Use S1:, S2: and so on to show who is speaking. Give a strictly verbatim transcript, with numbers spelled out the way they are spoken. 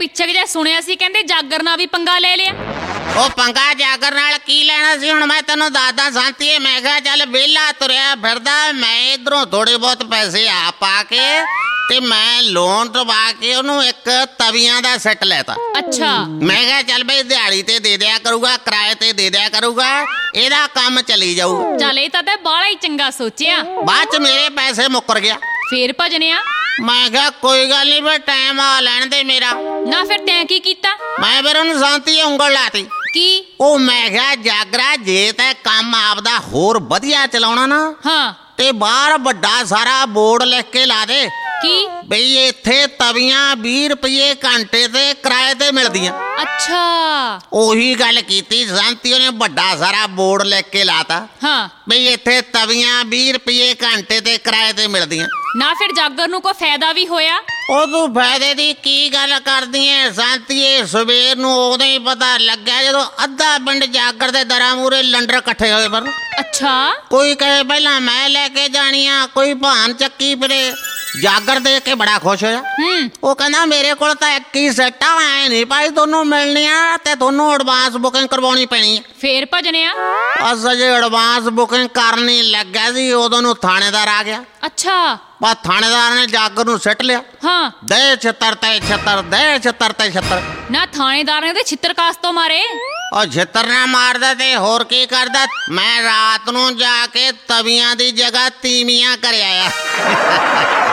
S1: ਪਿੱਛੇ ਜੇ ਸੁਣਿਆ ਸੀ ਕਹਿੰਦੇ ਜਾਗਰ ਨਾਲ ਵੀ ਪੰਗਾ ਲੈ ਲਿਆ।
S2: ਉਹ ਪੰਗਾ ਜਾਗਰ ਨਾਲ ਕੀ ਲੈਣਾ ਸੀ? ਹੁਣ ਮੈਂ ਤੈਨੂੰ ਦੱਸਦਾ ਸ਼ਾਂਤੀਏ, ਮੈਂ ਕਿਹਾ ਚੱਲ ਵਿਹਲਾ ਤੁਰਿਆ ਫਿਰਦਾ, ਮੈਂ ਇਧਰੋਂ ਥੋੜੇ ਬਹੁਤ ਪੈਸੇ ਆ ਪਾ ਕੇ ਤੇ ਮੈਂ ਲੋਨ ਟਵਾ ਕੇ ਉਹਨੂੰ ਇੱਕ ਤਵੀਆਂ ਦਾ ਸੈੱਟ ਲੈਤਾ।
S1: ਅੱਛਾ।
S2: ਮੈਂ ਕਿਹਾ ਚੱਲ ਬਈ ਦਿਹਾੜੀ ਤੇ ਦੇ ਦਿਆ ਕਰੂਗਾ, ਕਿਰਾਏ ਤੇ ਦੇ ਦਿਆ ਕਰੂਗਾ, ਇਹਦਾ ਕੰਮ ਚੱਲੀ ਜਾਊ।
S1: ਚੱਲ ਇਹ ਤਾਂ ਤੇ ਬਾਹਲਾ ਹੀ ਚੰਗਾ ਸੋਚਿਆ।
S2: ਬਾਅਦ ਚ ਮੇਰੇ ਪੈਸੇ ਮੁੱਕਰ ਗਿਆ।
S1: ਫੇਰ ਭਜਨਿਆ?
S2: ਮੈਂ ਕਿਹਾ ਕੋਈ ਗੱਲ ਨਹੀਂ, ਫਿਰ ਟਾਈਮ ਆ ਲੈਣ ਦੇ ਮੇਰਾ।
S1: ਨਾ ਫਿਰ ਤੈਂ ਕੀ ਕੀਤਾ?
S2: ਮੈਂ ਫਿਰ ਉਹਨੂੰ ਸ਼ਾਂਤੀ ਉਂਗਲ ਲਾਤੀ।
S1: ਕੀ? ਉਹ
S2: ਮੈਂ ਕਿਹਾ ਜਾਗਰਾ, ਜੇ ਤੈਂ ਕੰਮ ਆਪਦਾ ਹੋਰ ਵਧੀਆ ਚਲਾਉਣਾ ਨਾ,
S1: ਹਾਂ,
S2: ਤੇ ਬਾਹਰ ਵੱਡਾ ਸਾਰਾ ਬੋਰਡ ਲਿਖ ਕੇ ਲਾ ਦੇ।
S1: ਕੀ?
S2: ਬਈ ਇੱਥੇ ਤਵੀਆਂ ਵੀਹ ਰੁਪਏ ਘੰਟੇ ਤੇ ਕਿਰਾਏ ਤੇ ਮਿਲਦੀਆਂ।
S1: ਅੱਛਾ।
S2: ਉਹੀ ਗੱਲ ਕੀਤੀ ਸ਼ਾਂਤੀ, ਉਹਨੇ ਵੱਡਾ ਸਾਰਾ ਬੋਰਡ ਲਿਖ ਕੇ ਲਾਤਾ।
S1: ਹਾਂ,
S2: ਬਈ ਇੱਥੇ ਤਵੀਆਂ ਵੀਹ ਰੁਪਏ ਘੰਟੇ ਤੇ ਕਿਰਾਏ ਤੇ ਮਿਲਦੀਆਂ।
S1: ਨਾ ਫਿਰ ਜਾਗਰ ਨੂੰ ਕੋਈ ਫਾਇਦਾ ਵੀ ਹੋਇਆ?
S2: ਉਹ ਤੂੰ ਫਾਇਦੇ ਦੀ ਕੀ ਗੱਲ ਕਰਦੀ ਐ ਸ਼ਾਂਤੀਏ? ਸਵੇਰ ਨੂੰ ਉਦੋਂ ਹੀ ਪਤਾ ਲੱਗਿਆ ਜਦੋਂ ਅੱਧਾ ਪਿੰਡ ਜਾਗਰ ਦੇ ਦਰਾਂ ਮੂਹਰੇ ਲੰਡਰ ਇਕੱਠੇ ਹੋਏ ਪਰ।
S1: ਅੱਛਾ। ਕੋਈ
S2: ਕਹੇ ਪਹਿਲਾਂ ਮੈਂ ਲੈ ਕੇ ਜਾਣੀ ਆ, ਕੋਈ ਭਾਨ ਚੱਕੀ ਫਿਰੇ। ਜਾਗਰ ਦੇਖ ਕੇ ਬੜਾ ਖੁਸ਼ ਹੋਇਆ।
S1: ਹੂੰ।
S2: ਉਹ ਕਹਿੰਦਾ ਮੇਰੇ ਕੋਲ ਤਾਂ ਇੱਕ ਹੀ ਸੈੱਟ ਆ, ਐ ਨਹੀਂ ਭਾਈ ਤੁਹਾਨੂੰ ਮਿਲਣੀਆਂ ਤੇ ਤੁਹਾਨੂੰ ਐਡਵਾਂਸ ਬੁਕਿੰਗ ਕਰਵਾਉਣੀ ਪੈਣੀ ਹੈ।
S1: ਫੇਰ ਭਜਨਿਆ?
S2: ਅਸਾਂ ਜੇ ਐਡਵਾਂਸ ਬੁਕਿੰਗ ਕਰਨੀ ਲੱਗਾ ਸੀ ਉਦੋਂ ਨੂੰ ਥਾਣੇਦਾਰ ਆ ਗਿਆ।
S1: ਅੱਛਾ।
S2: ਬਸ ਥਾਣੇਦਾਰ ਨੇ ਜਾਗਰ ਨੂੰ ਸਿੱਟ ਲਿਆ।
S1: ਹਾਂ।
S2: ਦੇ ਛਿੱਤਰ ਤੇ ਛਿੱਤਰ, ਦੇ ਛਿੱਤਰ ਤੇ ਛਿੱਤਰ।
S1: ਨਾ ਥਾਣੇਦਾਰ ਨੇ ਤੇ ਛਿੱਤਰ ਕਾਸ ਤੋਂ ਮਾਰੇ?
S2: ਉਹ ਛਿੱਤਰ ਨਾ ਮਾਰਦਾ ਤੇ ਹੋਰ ਕੀ ਕਰਦਾ? ਮੈਂ ਰਾਤ ਨੂੰ ਜਾ ਕੇ ਤਵੀਆਂ ਦੀ ਜਗ੍ਹਾ ਤੀਵੀਆਂ ਕਰ ਆਇਆ।